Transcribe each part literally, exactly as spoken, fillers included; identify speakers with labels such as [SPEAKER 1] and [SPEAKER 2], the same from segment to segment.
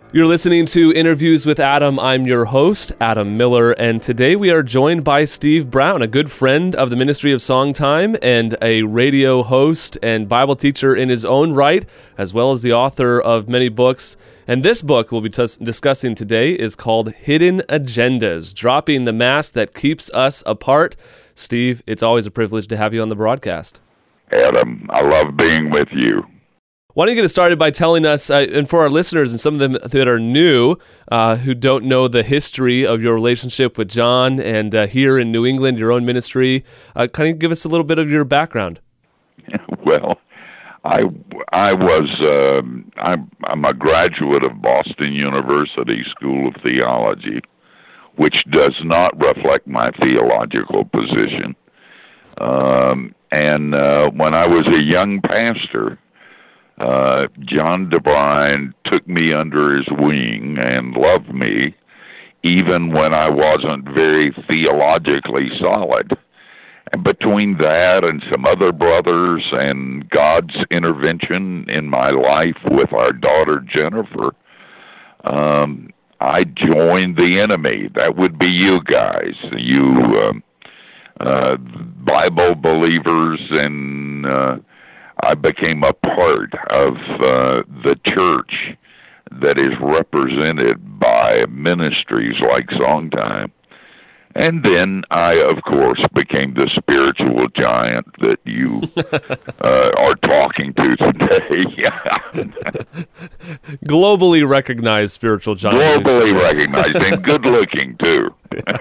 [SPEAKER 1] You're listening to Interviews with Adam. I'm your host, Adam Miller, and today we are joined by Steve Brown, a good friend of the Ministry of Songtime and a radio host and Bible teacher in his own right, as well as the author of many books. And this book we'll be t- discussing today is called Hidden Agendas, Dropping the Mask That Keeps Us Apart. Steve, it's always a privilege to have you on the broadcast.
[SPEAKER 2] Adam, I love being with you.
[SPEAKER 1] Why don't you get us started by telling us, uh, and for our listeners and some of them that are new, uh, who don't know the history of your relationship with John and uh, here in New England, your own ministry, uh, kind of give us a little bit of your background.
[SPEAKER 2] Well, I, I was, um, I'm, I'm a graduate of Boston University School of Theology, which does not reflect my theological position. Um, and uh, when I was a young pastor, Uh, John DeBrine took me under his wing and loved me even when I wasn't very theologically solid. And between that and some other brothers and God's intervention in my life with our daughter Jennifer, um, I joined the enemy. That would be you guys, you um, uh, Bible believers, and uh, I became a part of uh, the church that is represented by ministries like Songtime. And then I, of course, became the spiritual giant that you uh, are talking to today.
[SPEAKER 1] Globally recognized spiritual giant.
[SPEAKER 2] Globally recognized and good-looking, too.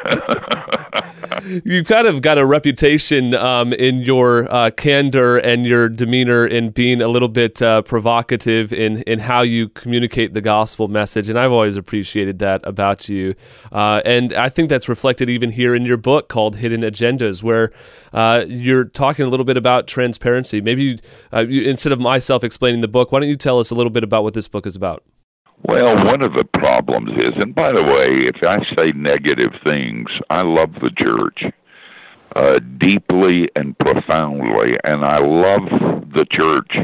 [SPEAKER 1] You've kind of got a reputation um, in your uh, candor and your demeanor in being a little bit uh, provocative in, in how you communicate the gospel message, and I've always appreciated that about you. Uh, and I think that's reflected even here in your book called Hidden Agendas, where uh, you're talking a little bit about transparency. Maybe uh, you, instead of myself explaining the book, why don't you tell us a little bit about what this book is about?
[SPEAKER 2] Well, one of the problems is, and by the way, if I say negative things, I love the church uh, deeply and profoundly, and I love the church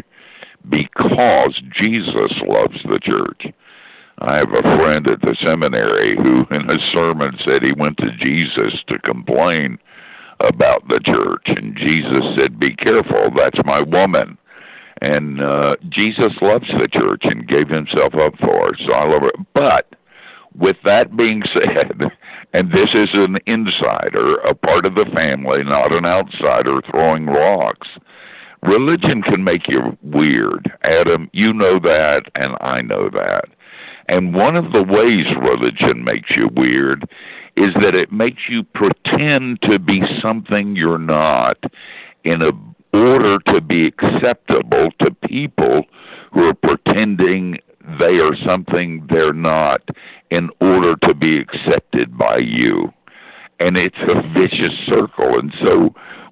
[SPEAKER 2] because Jesus loves the church. I have a friend at the seminary who in a sermon said he went to Jesus to complain about the church, and Jesus said, "Be careful, that's my woman." And uh, Jesus loves the church and gave himself up for her, so I love her. But with that being said, and this is an insider, a part of the family, not an outsider throwing rocks, religion can make you weird. Adam, you know that, and I know that. And one of the ways religion makes you weird is that it makes you pretend to be something you're not in a order to be acceptable to people who are pretending they are something they're not in order to be accepted by you. And it's a vicious circle. And so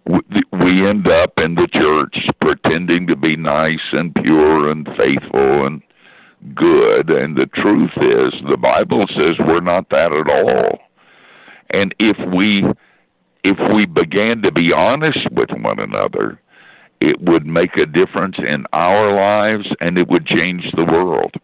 [SPEAKER 2] we end up in the church pretending to be nice and pure and faithful and good. And the truth is, the Bible says we're not that at all. And if we, if we began to be honest with one another, it would make a difference in our lives, and it would change the world.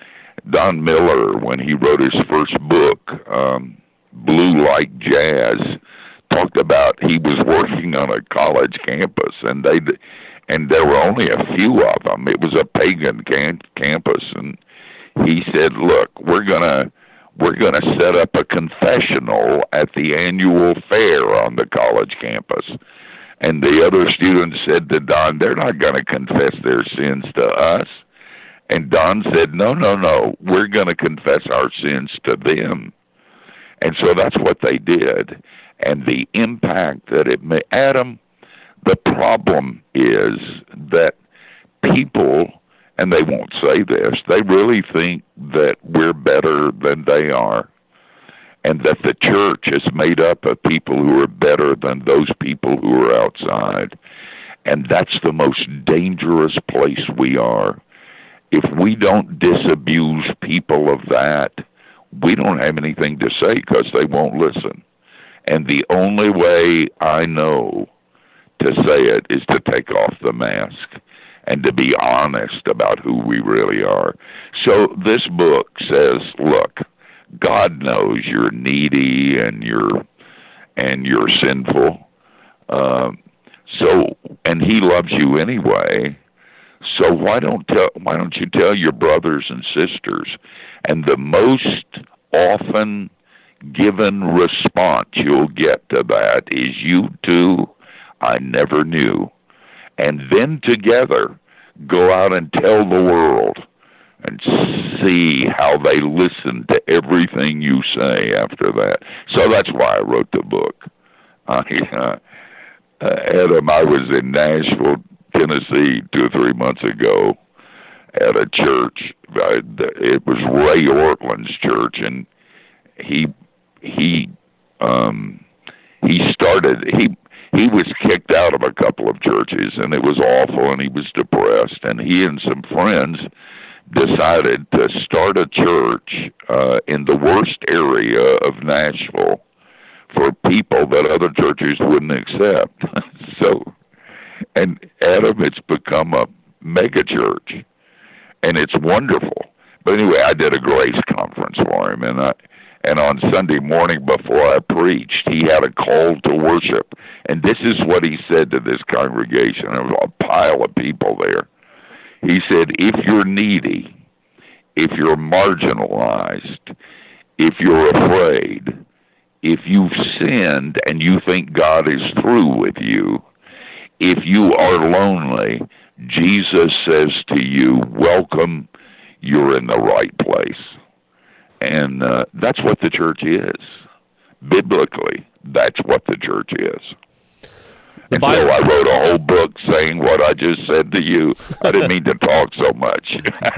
[SPEAKER 2] Don Miller, when he wrote his first book, um, Blue Like Jazz, talked about he was working on a college campus, and they and there were only a few of them. It was a pagan can- campus, and he said, "Look, we're gonna we're gonna set up a confessional at the annual fair on the college campus." And the other students said to Don, "They're not going to confess their sins to us." And Don said, no, no, no, we're going to confess our sins to them. And so that's what they did. And the impact that it made, Adam, the problem is that people, and they won't say this, they really think that we're better than they are. And that the church is made up of people who are better than those people who are outside. And that's the most dangerous place we are. If we don't disabuse people of that, we don't have anything to say because they won't listen. And the only way I know to say it is to take off the mask and to be honest about who we really are. So this book says, look, God knows you're needy and you're and you're sinful. Uh, so, and He loves you anyway. So why don't tell, why don't you tell your brothers and sisters? And the most often given response you'll get to that is, "You too, I never knew." And then together, go out and tell the world, and see how they listen to everything you say after that. So that's why I wrote the book. Uh, uh, Adam, I was in Nashville, Tennessee, two or three months ago at a church. Uh, it was Ray Ortland's church, and he he um, he started he. He was kicked out of a couple of churches, and it was awful, and he was depressed. And he and some friends decided to start a church uh, in the worst area of Nashville for people that other churches wouldn't accept. So, and Adam, it's become a mega church, and it's wonderful. But anyway, I did a grace conference for him, and I. And on Sunday morning before I preached, he had a call to worship. And this is what he said to this congregation. There was a pile of people there. He said, if you're needy, if you're marginalized, if you're afraid, if you've sinned and you think God is through with you, if you are lonely, Jesus says to you, welcome, you're in the right place. And uh, that's what the church is. Biblically, that's what the church is. The and Bible. So I wrote a whole book saying what I just said to you. I didn't mean to talk so much.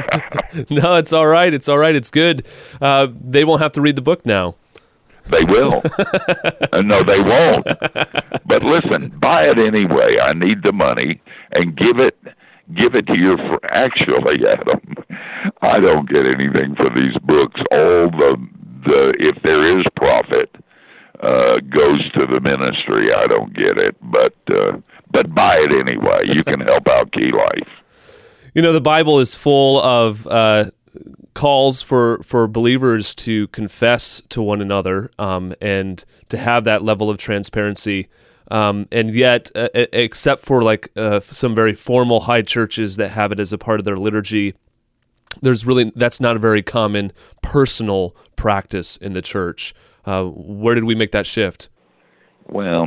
[SPEAKER 1] No, it's all right. It's all right. It's good. Uh, they won't have to read the book now.
[SPEAKER 2] They will. uh, no, they won't. But listen, buy it anyway. I need the money, and give it give it to your fr- actually, Adam, I don't get anything for these books. All the the if there is profit uh, goes to the ministry. I don't get it, but uh, but buy it anyway. You can help out Key Life.
[SPEAKER 1] You know, the Bible is full of uh, calls for, for believers to confess to one another um, and to have that level of transparency. Um, and yet, uh, except for like uh, some very formal high churches that have it as a part of their liturgy, there's really that's not a very common personal practice in the church. Uh, where did we make that shift?
[SPEAKER 2] Well,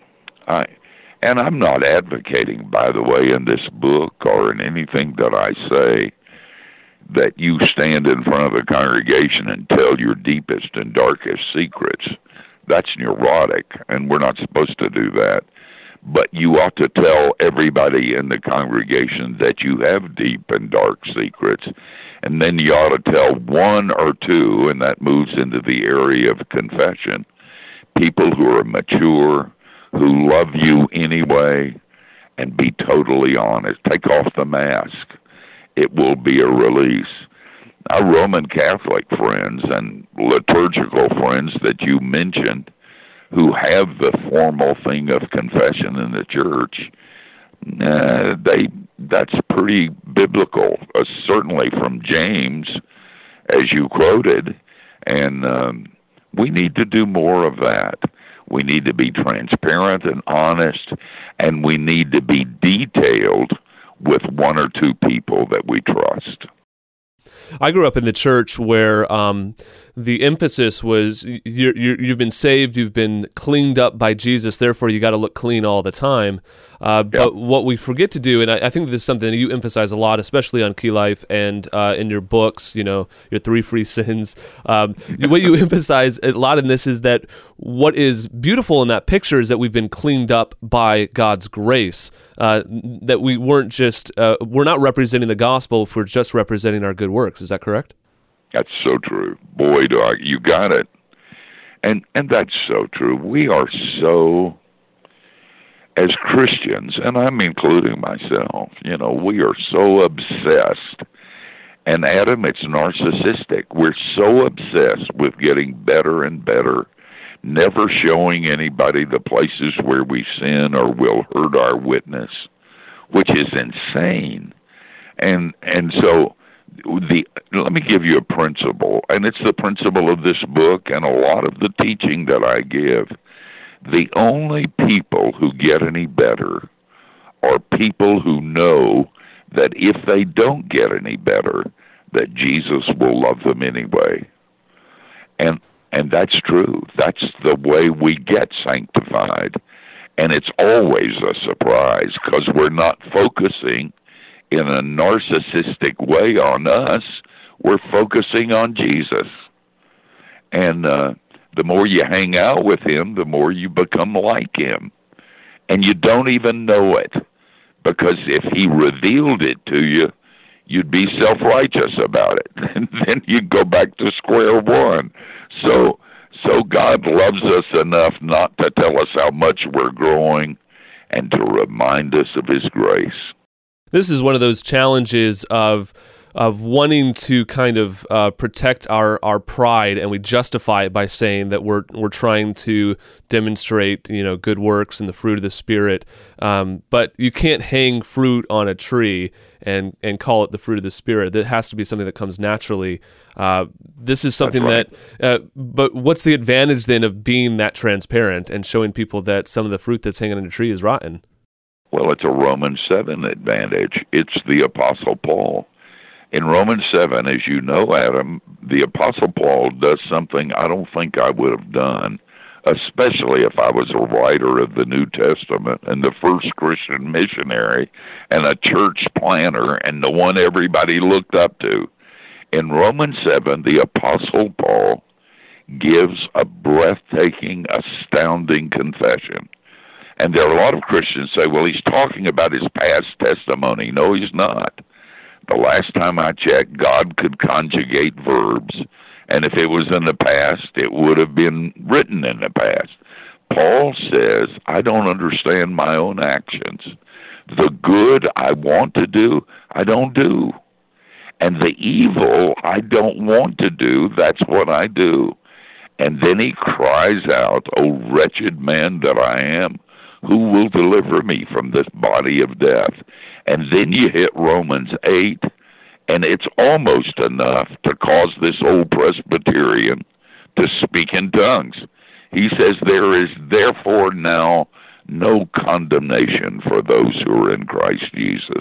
[SPEAKER 2] I and I'm not advocating, by the way, in this book or in anything that I say, that you stand in front of the congregation and tell your deepest and darkest secrets. That's neurotic, and we're not supposed to do that. But you ought to tell everybody in the congregation that you have deep and dark secrets. And then you ought to tell one or two, and that moves into the area of confession, people who are mature, who love you anyway, and be totally honest. Take off the mask. It will be a release. Our Roman Catholic friends and liturgical friends that you mentioned, who have the formal thing of confession in the church, uh, they that's pretty biblical, uh, certainly from James, as you quoted, and um, we need to do more of that. We need to be transparent and honest, and we need to be detailed with one or two people that we trust.
[SPEAKER 1] I grew up in the church where um, the emphasis was you're, you're, you've been saved, you've been cleaned up by Jesus, therefore you got to look clean all the time. Uh, yep. But what we forget to do, and I, I think this is something that you emphasize a lot, especially on Key Life and uh, in your books, you know, your three free sins. Um, what you emphasize a lot in this is that what is beautiful in that picture is that we've been cleaned up by God's grace. Uh, that we weren't just uh, we're not representing the gospel if we're just representing our good works. Is that correct?
[SPEAKER 2] That's so true. Boy, do I, you got it. And and that's so true. We are so, as Christians, and I'm including myself, you know, we are so obsessed. And Adam, it's narcissistic. We're so obsessed with getting better and better, never showing anybody the places where we sin or will hurt our witness. which is insane. And and so the let me give you a principle, and it's the principle of this book and a lot of the teaching that I give. The only people who get any better are people who know that if they don't get any better, that Jesus will love them anyway. And and that's true. That's the way we get sanctified. And it's always a surprise because we're not focusing in a narcissistic way on us. We're focusing on Jesus. And uh, the more you hang out with him, the more you become like him. And you don't even know it, because if he revealed it to you, you'd be self-righteous about it. And then you'd go back to square one. So, so God loves us enough not to tell us how much we're growing and to remind us of his grace.
[SPEAKER 1] This is one of those challenges of of wanting to kind of uh, protect our, our pride, and we justify it by saying that we're we're trying to demonstrate, you know, good works and the fruit of the Spirit. Um, but you can't hang fruit on a tree and and call it the fruit of the Spirit. That has to be something that comes naturally. Uh, this is something right. that. Uh, but what's the advantage then of being that transparent and showing people that some of the fruit that's hanging on a tree is rotten?
[SPEAKER 2] Well, it's a Romans seven advantage. It's the Apostle Paul. In Romans seven, as you know, Adam, the Apostle Paul does something I don't think I would have done, especially if I was a writer of the New Testament and the first Christian missionary and a church planner and the one everybody looked up to. In Romans seven, the Apostle Paul gives a breathtaking, astounding confession. And there are a lot of Christians say, well, he's talking about his past testimony. No, he's not. The last time I checked, God could conjugate verbs. And if it was in the past, it would have been written in the past. Paul says, I don't understand my own actions. The good I want to do, I don't do. And the evil I don't want to do, that's what I do. And then he cries out, O wretched man that I am, who will deliver me from this body of death? And then you hit Romans eight, and it's almost enough to cause this old Presbyterian to speak in tongues. He says, there is therefore now no condemnation for those who are in Christ Jesus.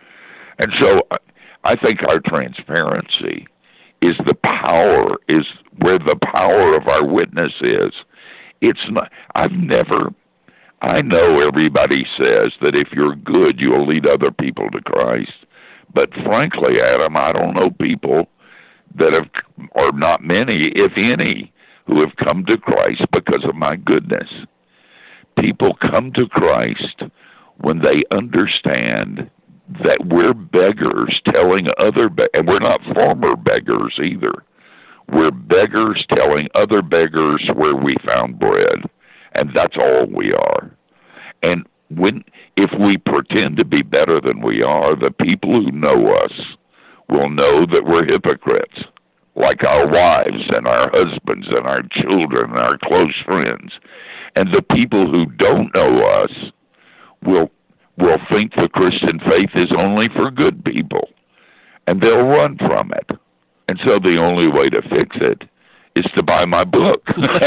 [SPEAKER 2] And so I think our transparency is the power, is where the power of our witness is. It's not, I've never... I know everybody says that if you're good, you'll lead other people to Christ. But frankly, Adam, I don't know people that have, or not many, if any, who have come to Christ because of my goodness. People come to Christ when they understand that we're beggars telling other, be- and we're not former beggars either. We're beggars telling other beggars where we found bread. And that's all we are. And when, if we pretend to be better than we are, the people who know us will know that we're hypocrites, like our wives and our husbands and our children and our close friends. And the people who don't know us will will think the Christian faith is only for good people, and they'll run from it. And so the only way to fix it is to buy my book.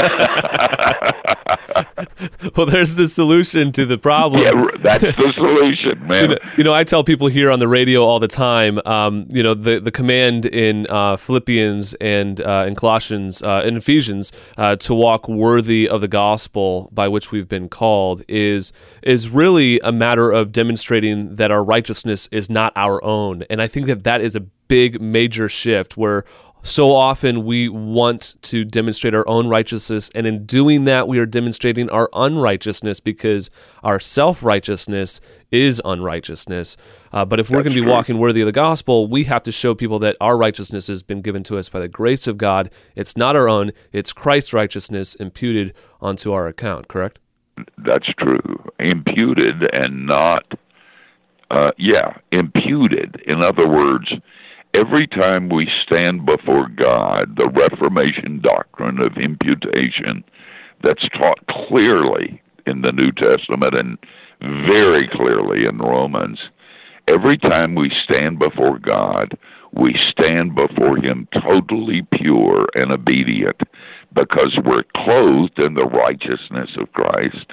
[SPEAKER 1] Well, there's the solution to the problem.
[SPEAKER 2] Yeah, that's the solution, man.
[SPEAKER 1] You know, you know, I tell people here on the radio all the time, um, you know, the, the command in uh, Philippians and uh, in Colossians uh, and Ephesians uh, to walk worthy of the gospel by which we've been called is is really a matter of demonstrating that our righteousness is not our own. And I think that that is a big, major shift where so often we want to demonstrate our own righteousness, and in doing that, we are demonstrating our unrighteousness because our self-righteousness is unrighteousness. Uh, but if we're going to be walking worthy of the gospel, we have to show people that our righteousness has been given to us by the grace of God. It's not our own. It's Christ's righteousness imputed onto our account, correct?
[SPEAKER 2] That's true. Imputed and not, uh, yeah, imputed. In other words, every time we stand before God, the Reformation doctrine of imputation that's taught clearly in the New Testament and very clearly in Romans. Every time we stand before God, we stand before Him totally pure and obedient because we're clothed in the righteousness of Christ.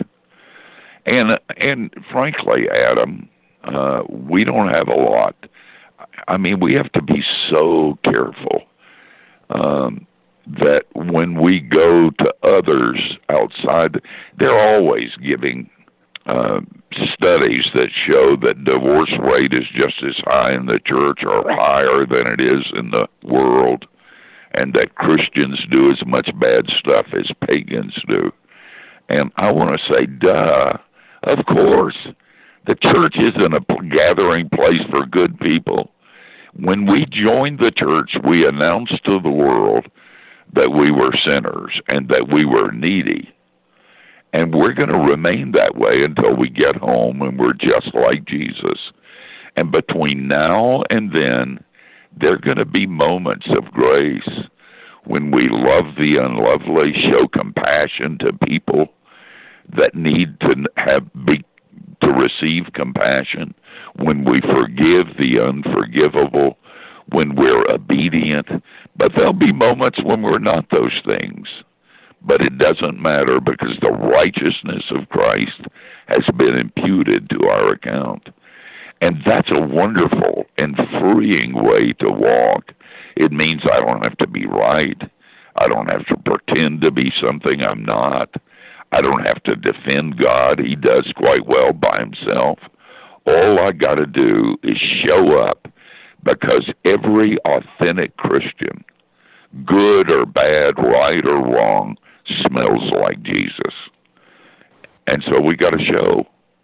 [SPEAKER 2] And and frankly, Adam, uh, we don't have a lot. I mean, we have to be so careful um, that when we go to others outside, they're always giving uh, studies that show that divorce rate is just as high in the church or higher than it is in the world, and that Christians do as much bad stuff as pagans do. And I want to say, duh, of course. The church isn't a gathering place for good people. When we joined the church, we announced to the world that we were sinners and that we were needy. And we're going to remain that way until we get home and we're just like Jesus. And between now and then, there are going to be moments of grace when we love the unlovely, show compassion to people that need to have be, to receive compassion, when we forgive the unforgivable, when we're obedient. But there'll be moments when we're not those things. But it doesn't matter because the righteousness of Christ has been imputed to our account. And that's a wonderful and freeing way to walk. It means I don't have to be right. I don't have to pretend to be something I'm not. I don't have to defend God. He does quite well by himself. All I got to do is show up, because every authentic Christian, good or bad, right or wrong, smells like Jesus. And so we got to show.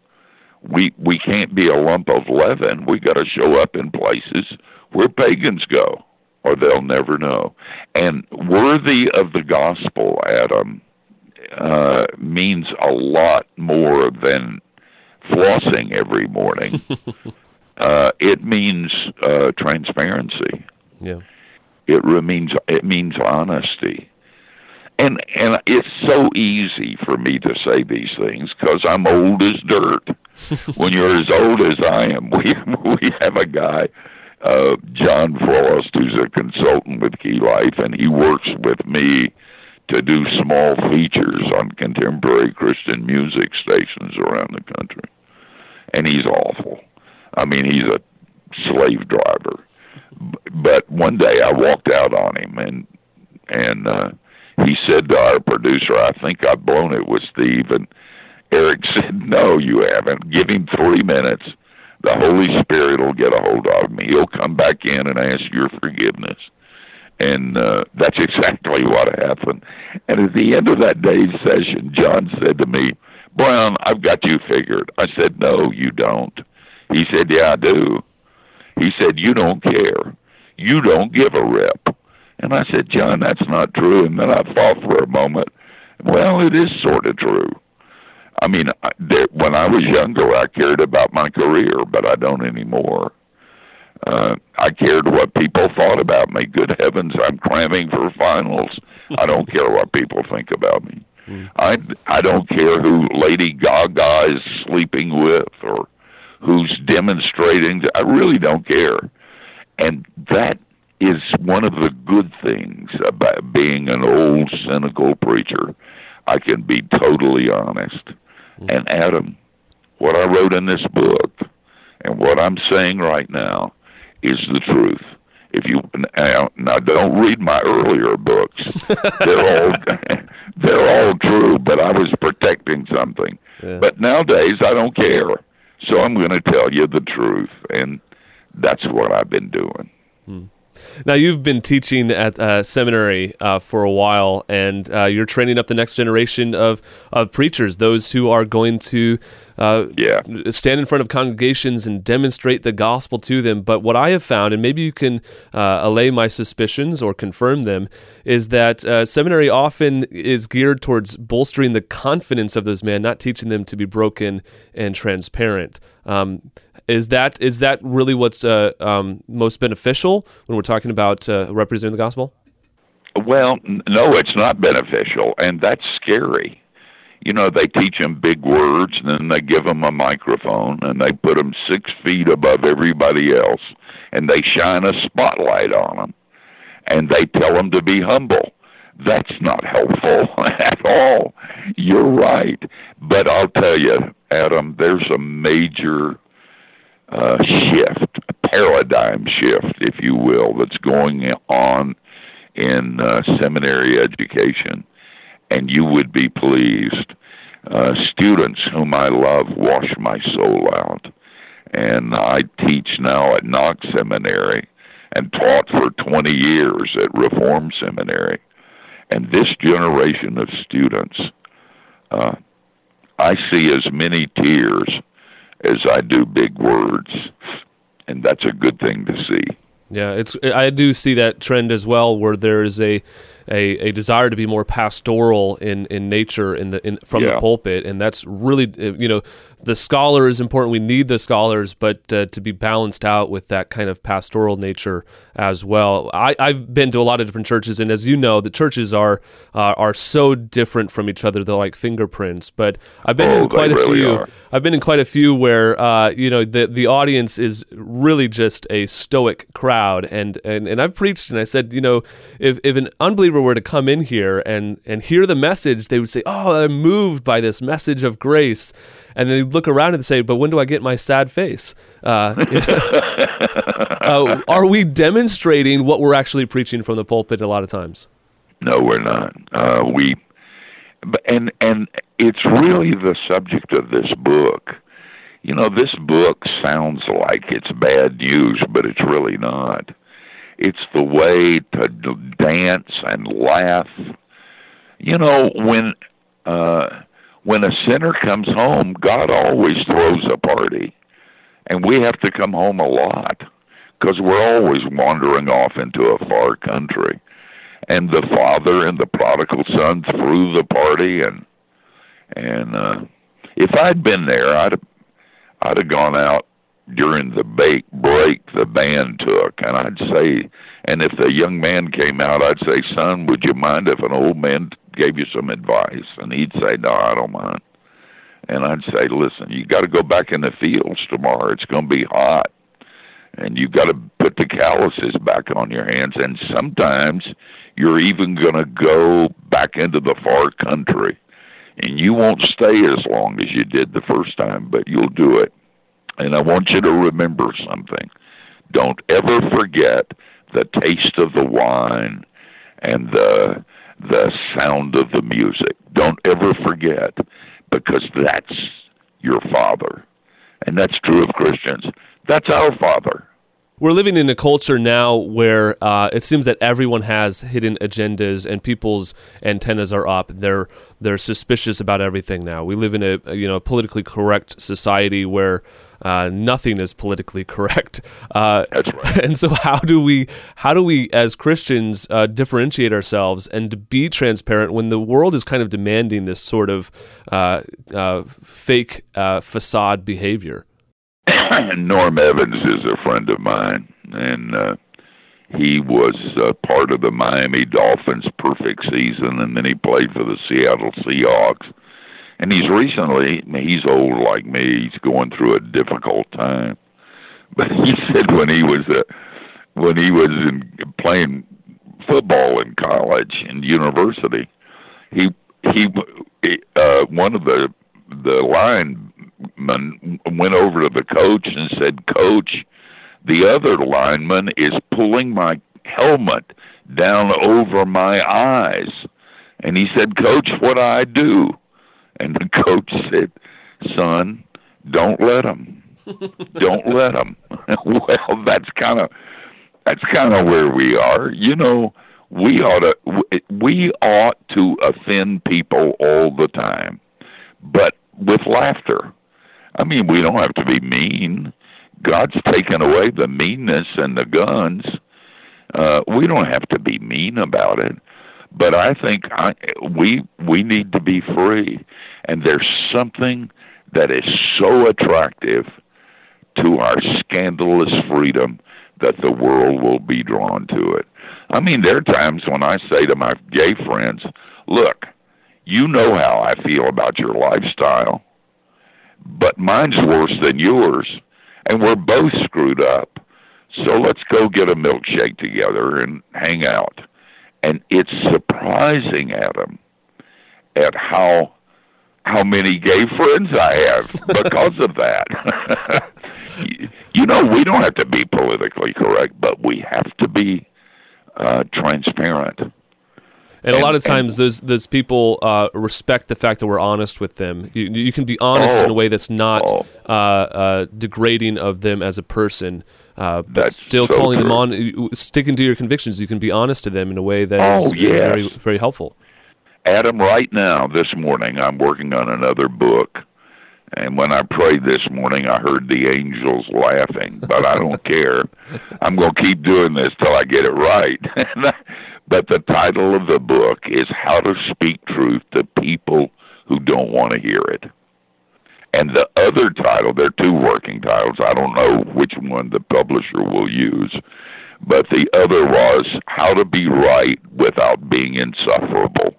[SPEAKER 2] We we can't be a lump of leaven. We got to show up in places where pagans go, or they'll never know. And worthy of the gospel, Adam, uh, means a lot more than flossing every morning. uh, it means uh, transparency.
[SPEAKER 1] Yeah.
[SPEAKER 2] It means it means honesty. And and it's so easy for me to say these things because I'm old as dirt. When you're as old as I am, we we have a guy, uh, John Frost, who's a consultant with Key Life, and he works with me to do small features on contemporary Christian music stations around the country. And he's awful. I mean, he's a slave driver. But one day I walked out on him, and and uh, he said to our producer, "I think I've blown it with Steve." And Eric said, "No, you haven't. Give him three minutes. The Holy Spirit will get a hold of me. He'll come back in and ask your forgiveness." And uh, that's exactly what happened. And at the end of that day's session, John said to me, "Brown, I've got you figured." I said, "No, you don't." He said, "Yeah, I do." He said, "You don't care. You don't give a rip." And I said, "John, that's not true." And then I thought for a moment, well, it is sort of true. I mean, I, there, when I was younger, I cared about my career, but I don't anymore. Uh, I cared what people thought about me. Good heavens, I'm cramming for finals. I don't care what people think about me. Mm. I, I don't care who Lady Gaga is sleeping with or who's demonstrating. I really don't care. And that is one of the good things about being an old, cynical preacher. I can be totally honest. Mm. And Adam, what I wrote in this book and what I'm saying right now is the truth. If you now, now don't read my earlier books. They're all they're all true, but I was protecting something. Yeah. But nowadays I don't care. So I'm going to tell you the truth, and that's what I've been doing.
[SPEAKER 1] Hmm. Now, you've been teaching at uh, seminary uh, for a while, and uh, you're training up the next generation of, of preachers, those who are going to uh,
[SPEAKER 2] yeah.
[SPEAKER 1] stand in front of congregations and demonstrate the gospel to them. But what I have found, and maybe you can uh, allay my suspicions or confirm them, is that uh, seminary often is geared towards bolstering the confidence of those men, not teaching them to be broken and transparent. Um, Is that is that really what's uh, um, most beneficial when we're talking about uh, representing the gospel?
[SPEAKER 2] Well, no, it's not beneficial, and that's scary. you know, they teach them big words, and then they give them a microphone, and they put them six feet above everybody else, and they shine a spotlight on them, and they tell them to be humble. That's not helpful at all. You're right. But I'll tell you, Adam, there's a major uh, shift, a paradigm shift, if you will, that's going on in uh, seminary education, and you would be pleased. Uh, students whom I love wash my soul out. And I teach now at Knox Seminary and taught for twenty years at Reform Seminary. And this generation of students, uh, I see as many tears as I do big words, and that's a good thing to see.
[SPEAKER 1] Yeah, it's. I do see that trend as well, where there is a, a, a desire to be more pastoral in, in nature in the in, from
[SPEAKER 2] yeah.
[SPEAKER 1] the pulpit, and that's really, you know, the scholar is important. We need the scholars, but uh, to be balanced out with that kind of pastoral nature as well. I, I've been to a lot of different churches, and as you know, the churches are uh, are so different from each other. They're like fingerprints. But I've been
[SPEAKER 2] oh,
[SPEAKER 1] in quite a
[SPEAKER 2] really
[SPEAKER 1] few.
[SPEAKER 2] Are.
[SPEAKER 1] I've been in quite a few where uh, you know the the audience is really just a stoic crowd, and and and I've preached, and I said, you know, if if an unbeliever were to come in here and and hear the message, they would say, oh, I'm moved by this message of grace. And then they look around and say, but when do I get my sad face? Uh, uh, are we demonstrating what we're actually preaching from the pulpit a lot of times?
[SPEAKER 2] No, we're not. Uh, we, and and it's really the subject of this book. You know, this book sounds like it's bad news, but it's really not. It's the way to dance and laugh. You know, when... Uh, When a sinner comes home, God always throws a party. And we have to come home a lot because we're always wandering off into a far country. And the father and the prodigal son threw the party. And and uh, if I'd been there, I'd have, I'd have gone out during the break, break the band took. And I'd say, and if the young man came out, I'd say, son, would you mind if an old man gave you some advice? And he'd say, no, I don't mind. And I'd say, listen, you got to go back in the fields tomorrow. It's going to be hot. And you got to put the calluses back on your hands. And sometimes you're even going to go back into the far country. And you won't stay as long as you did the first time, but you'll do it. And I want you to remember something. Don't ever forget the taste of the wine and the the sound of the music. Don't ever forget, because that's your Father. And that's true of Christians. That's our Father.
[SPEAKER 1] We're living in a culture now where uh, it seems that everyone has hidden agendas and people's antennas are up. They're they're suspicious about everything now. We live in a, a you know politically correct society where uh, nothing is politically correct. Uh,
[SPEAKER 2] That's right.
[SPEAKER 1] And so, how do we how do we as Christians uh, differentiate ourselves and be transparent when the world is kind of demanding this sort of uh, uh, fake uh, facade behavior?
[SPEAKER 2] Norm Evans is a friend of mine, and uh, he was uh, part of the Miami Dolphins' perfect season, and then he played for the Seattle Seahawks. And he's recently, he's old like me, he's going through a difficult time. But he said when he was uh, when he was in, playing football in college and university, he he uh, one of the the linemen went over to the coach and said, "Coach, the other lineman is pulling my helmet down over my eyes." And he said, "Coach, what do I do?" And the coach said, "Son, don't let him. Don't let him." Well, that's kind of that's kind of where we are. You know, we ought to we ought to offend people all the time, but with laughter. I mean, we don't have to be mean. God's taken away the meanness and the guns. Uh, we don't have to be mean about it. But I think I, we we need to be free. And there's something that is so attractive to our scandalous freedom that the world will be drawn to it. I mean, there are times when I say to my gay friends, look, You know how I feel about your lifestyle, but mine's worse than yours, and we're both screwed up. So let's go get a milkshake together and hang out. And it's surprising, Adam, at how how many gay friends I have because of that. You know, we don't have to be politically correct, but we have to be uh, transparent.
[SPEAKER 1] And, and a lot of times, and, those those people uh, respect the fact that we're honest with them. You, you can be honest oh, in a way that's not oh. uh, uh, degrading of them as a person, uh, but that's still so calling true. them on, sticking to your convictions. You can be honest to them in a way that oh, is, yes. is very very helpful.
[SPEAKER 2] Adam, right now, this morning, I'm working on another book. And when I prayed this morning, I heard the angels laughing, but I don't care. I'm going to keep doing this till I get it right. But the title of the book is How to Speak Truth to People Who Don't Want to Hear It. And the other title, there are two working titles. I don't know which one the publisher will use. But the other was How to Be Right Without Being Insufferable.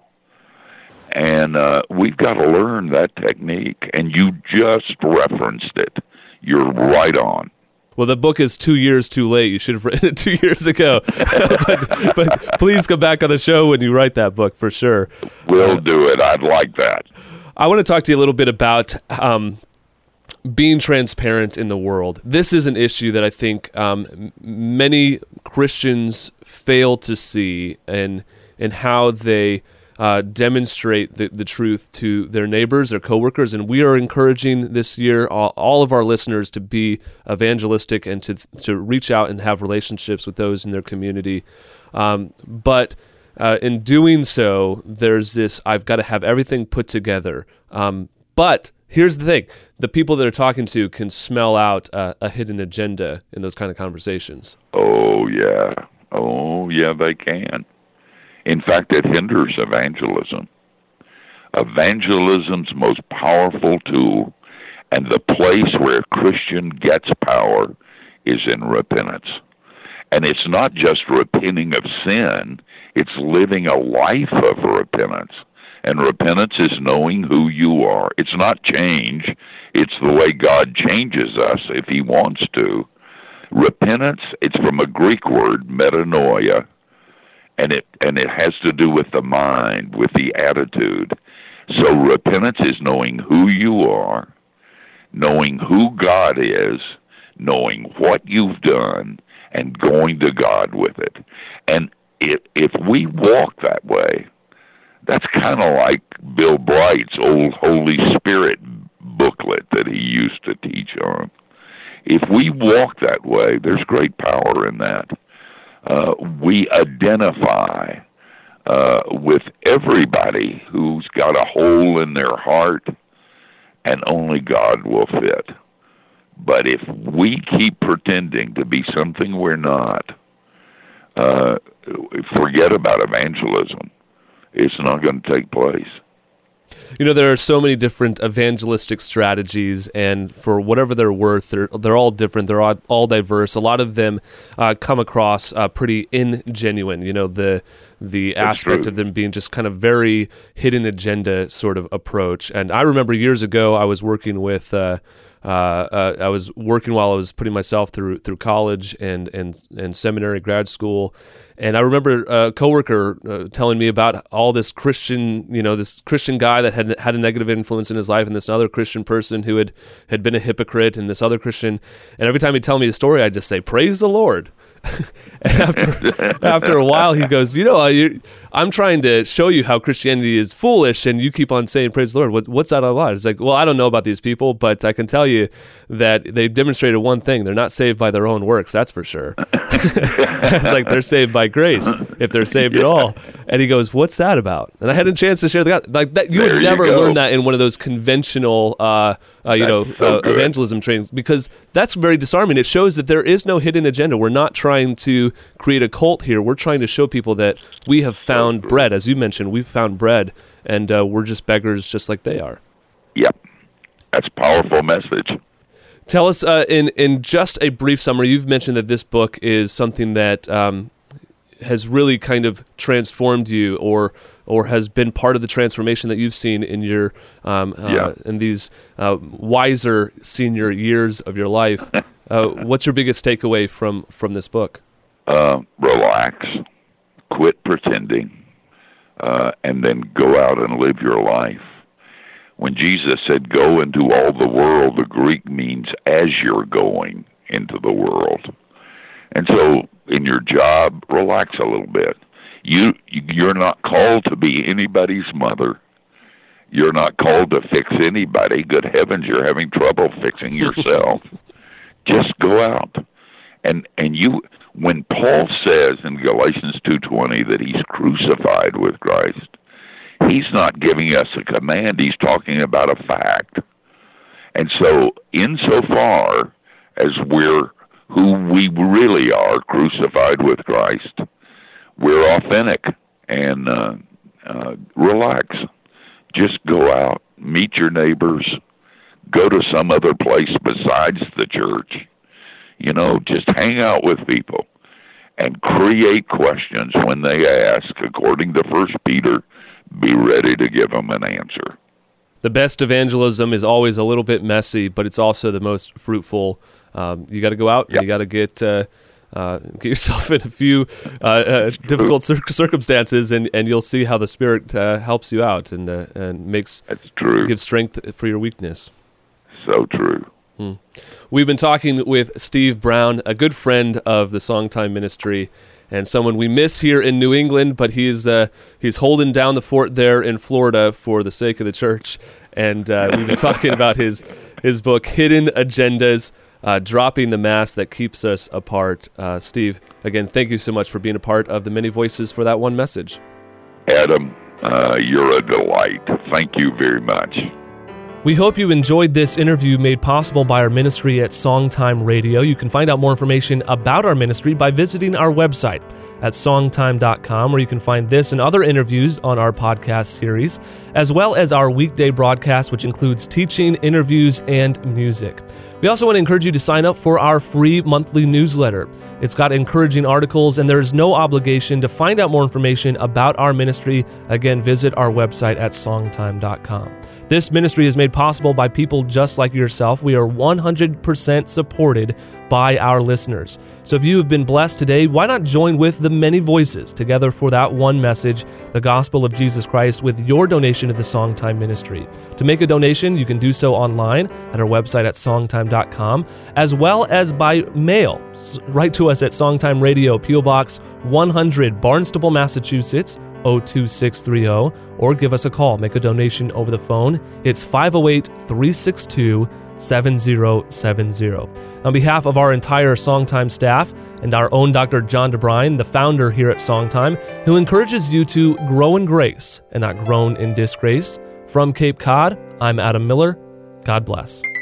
[SPEAKER 2] And uh, we've got to learn that technique, and you just referenced it. You're right on.
[SPEAKER 1] Well, the book is two years too late. You should have written it two years ago. but, but please come back on the show when you write that book, for sure.
[SPEAKER 2] We'll uh, do it. I'd like that.
[SPEAKER 1] I want to talk to you a little bit about um, being transparent in the world. This is an issue that I think um, many Christians fail to see, and and how they Uh, demonstrate the, the truth to their neighbors, their coworkers, and we are encouraging this year all, all of our listeners to be evangelistic and to to reach out and have relationships with those in their community. Um, but uh, in doing so, there's this, I've got to have everything put together. Um, but here's the thing. The people that are talking to can smell out uh, a hidden agenda in those kind of conversations.
[SPEAKER 2] Oh, yeah. Oh, yeah, they can. In fact, it hinders evangelism. Evangelism's most powerful tool, and the place where a Christian gets power, is in repentance. And it's not just repenting of sin, it's living a life of repentance. And repentance is knowing who you are. It's not change, it's the way God changes us if He wants to. Repentance, it's from a Greek word, metanoia, And it and it has to do with the mind, with the attitude. So repentance is knowing who you are, knowing who God is, knowing what you've done, and going to God with it. And if, if we walk that way, that's kind of like Bill Bright's old Holy Spirit booklet that he used to teach on. If we walk that way, there's great power in that. Uh, we identify uh, with everybody who's got a hole in their heart, and only God will fit. But if we keep pretending to be something we're not, uh, forget about evangelism. It's not going to take place.
[SPEAKER 1] You know, there are so many different evangelistic strategies, and for whatever they're worth, they're they're all different. They're all, all diverse. A lot of them uh, come across uh, pretty ingenuine. You know, the the That's aspect true. of them being just kind of very hidden agenda sort of approach. And I remember years ago, I was working with. Uh, Uh, uh, I was working while I was putting myself through through college and and and seminary, grad school, and I remember a coworker uh, telling me about all this Christian, you know, this Christian guy that had had a negative influence in his life, and this other Christian person who had had been a hypocrite, and this other Christian. And every time he'd tell me a story, I'd just say, "Praise the Lord." And after after a while, he goes, you know, you, I'm trying to show you how Christianity is foolish, and you keep on saying, praise the Lord. What, what's that all about? It's like, well, I don't know about these people, but I can tell you that they've demonstrated one thing. They're not saved by their own works, that's for sure. It's like they're saved by grace, if they're saved yeah. at all. And he goes, what's that about? And I had a chance to share the like that. You there would never you learn that in one of those conventional, uh, uh, you know, so uh, evangelism trainings, because that's very disarming. It shows that there is no hidden agenda. We're not trying to create a cult here. We're trying to show people that we have found so bread. As you mentioned, we've found bread, and uh, we're just beggars just like they are.
[SPEAKER 2] Yep. That's a powerful message.
[SPEAKER 1] Tell us, uh, in, in just a brief summary, you've mentioned that this book is something that um, has really kind of transformed you or or has been part of the transformation that you've seen in your um, uh,
[SPEAKER 2] yeah.
[SPEAKER 1] in these uh, wiser senior years of your life. Uh, what's your biggest takeaway from, from this book?
[SPEAKER 2] Uh, relax, quit pretending, uh, and then go out and live your life. When Jesus said, go into all the world, the Greek means as you're going into the world. And so in your job, relax a little bit. You, you're not called to be anybody's mother. You're not called to fix anybody. Good heavens, you're having trouble fixing yourself. Just go out. And and you, when Paul says in Galatians two twenty that he's crucified with Christ, he's not giving us a command. He's talking about a fact. And so insofar as we're who we really are, crucified with Christ, we're authentic and uh, uh, relax. Just go out, meet your neighbors, go to some other place besides the church. You know, just hang out with people and create questions when they ask. According to First Peter, be ready to give them an answer.
[SPEAKER 1] The best evangelism is always a little bit messy, but it's also the most fruitful. Um, you got to go out,
[SPEAKER 2] yep.
[SPEAKER 1] and you got to get uh, uh, get yourself in a few uh, uh, difficult cir- circumstances, and, and you'll see how the Spirit uh, helps you out and uh, and makes
[SPEAKER 2] That's true.
[SPEAKER 1] gives strength for your weakness.
[SPEAKER 2] So true.
[SPEAKER 1] Hmm. We've been talking with Steve Brown, a good friend of the Songtime Ministry, and someone we miss here in New England, but he's uh, he's holding down the fort there in Florida for the sake of the church. And uh, we've been talking about his his book, Hidden Agendas, uh, Dropping the Mask That Keeps Us Apart. Uh, Steve, again, thank you so much for being a part of the Many Voices for that one message.
[SPEAKER 2] Adam, uh, you're a delight. Thank you very much.
[SPEAKER 1] We hope you enjoyed this interview made possible by our ministry at Songtime Radio. You can find out more information about our ministry by visiting our website at songtime dot com, where you can find this and other interviews on our podcast series, as well as our weekday broadcast, which includes teaching, interviews, and music. We also want to encourage you to sign up for our free monthly newsletter. It's got encouraging articles, and there's no obligation. To find out more information about our ministry, again, visit our website at songtime dot com. This ministry is made possible by people just like yourself. We are one hundred percent supported by our listeners. So if you have been blessed today, why not join with the many voices together for that one message, the gospel of Jesus Christ, with your donation to the Songtime Ministry. To make a donation, you can do so online at our website at songtime dot com, as well as by mail. Write to us at Songtime Radio, P O Box one hundred, Barnstable, Massachusetts, oh two six three oh, or give us a call. Make a donation over the phone. It's five oh eight, three six two, seven oh seven oh. On behalf of our entire Songtime staff and our own Doctor John DeBrine, the founder here at Songtime, who encourages you to grow in grace and not groan in disgrace, from Cape Cod, I'm Adam Miller. God bless.